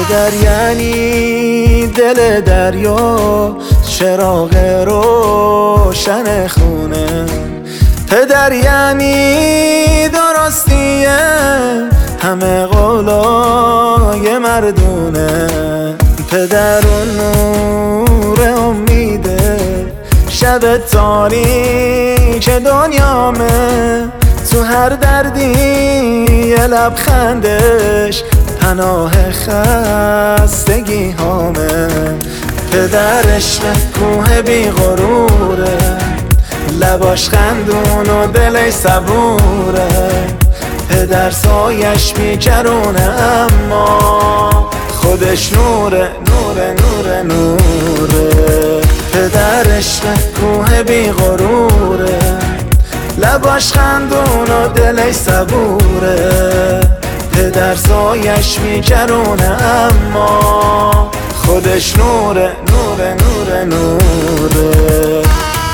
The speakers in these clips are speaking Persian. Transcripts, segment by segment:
پدر یعنی دل دریا، چراغ روشن خونه. پدر یعنی درستیه همه قولای مردونه. پدر اون نور امیده شب تاریک دنیامه. تو هر دردی یه لبخندش پناه خستگی هامه. پدر عشق کوه بی غروره، لباش خندون و دلش صبوره. پدر سایش میچرونه اما خودش نوره نوره نوره نوره. پدر عشق کوه بی غروره، لباش خندون و دلش صبوره. پدر سایش میچرونه اما خودش نوره نوره نوره نوره.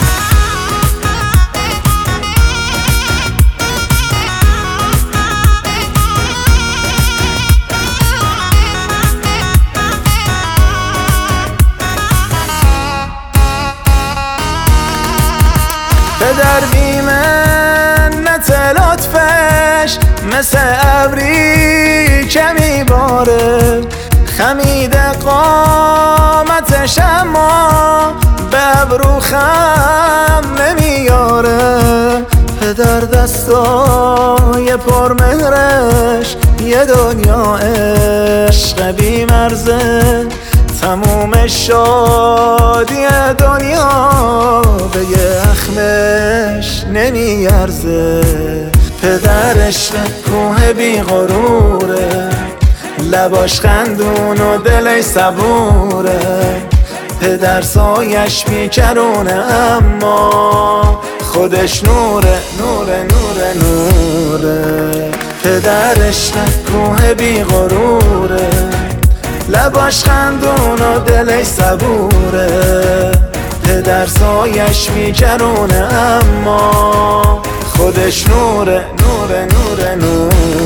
پدر بی منت لطفش مثل ابری که میباره. خمیده قامتش اما به ابرو خم نمیاره. پدر دستای پرمهرش یه دنیا عشق بی مرزه. تموم شادی دنیا به یه اخمش نمیارزه. پدر عشق کوه بی غروره، لباش خندون و دلش صبوره. پدر سایش میچرونه اما خودش نوره نوره نوره نوره. پدر عشق کوه بی غروره، لباش خندون و دلش صبوره. پدر سایش میچرونه اما خودش نوره نوره نوره نوره.